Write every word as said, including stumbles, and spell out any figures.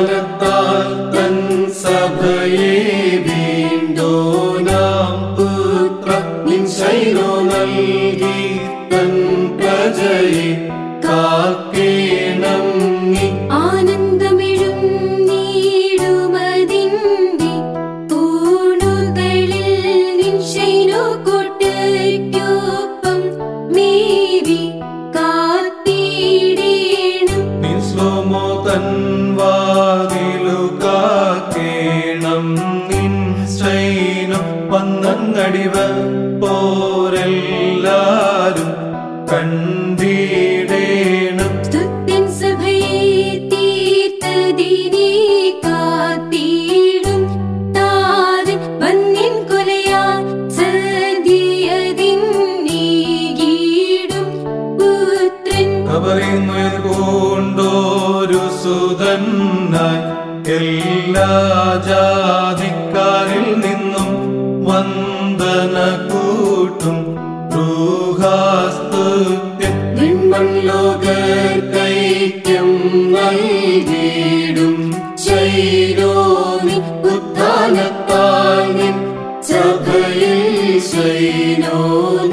ഉത്ഥാനത്താൽ തൻ സഭയെ വീണ്ടോനാം പുത്ര നിൻ ശൈലോ നൽകി തൻ പ്രജയെ കാക്കേണം നീ. ആനന്ദമിഴും നീടുമതിന്റെ തൂണുകളിൽ നിൻ ശൈലോ കൊട്ടയ്ക്കൊപ്പം മേവി കാത്തിടേണം. നിൻ ശ്ലോമോ തൻ വാതിലു കാക്കേണം നിൻ ശൈലം വന്നടിവ പോരെല്ലാരും കണ്ടിടേണം. സ്തുത്യൻ സഭയെ തീർത്തതിനെ കാത്തിടും താതൻ വന്യൻ കൊലയാൽ സദ്യയതിന്നേകിടും പുത്രൻ. കൊണ്ടൊരു സുതന്നായി എല്ലാ ജാതിക്കാരിൽ നിന്നും വന്ദന കൂട്ടും ൂഹാസ്തുത്യൻ. നിൻമൺലോകൈക്യം നൽകിയിടും ശൈലോനി ഉത്ഥാനത്താൽ നിൻ സഭയിൽ ശൈലോനി